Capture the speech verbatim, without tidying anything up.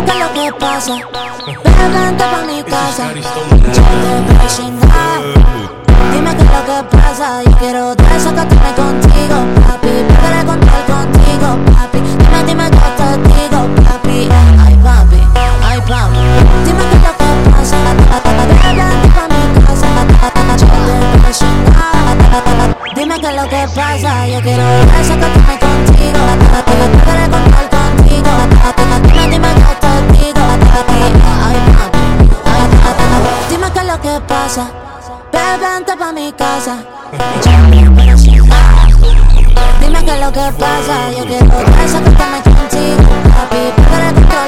qué es lo que pasa. Ven, vente pa' mi casa. Yo te voy a chingar. Dime qué es lo que pasa. Yo quiero desacatarme contigo, papi. Poder contar contigo, papi. Dime, dime qué te digo, papi. Ay, papi, ay, papi. Dime qué es lo que pasa. Ven, vente pa' mi casa. Yo te voy a chingar. Dime qué es lo que pasa. Yo quiero desacatarme contigo, papi. Poder contar contigo, papi. Dime, dime qué te digo, papi. Ay, papi, ay, papi. Dime qué es lo que pasa. Ven, vente pa' mi casa. Dime qué es lo que pasa. Yo quiero desacatarme contigo, papi. Poder contar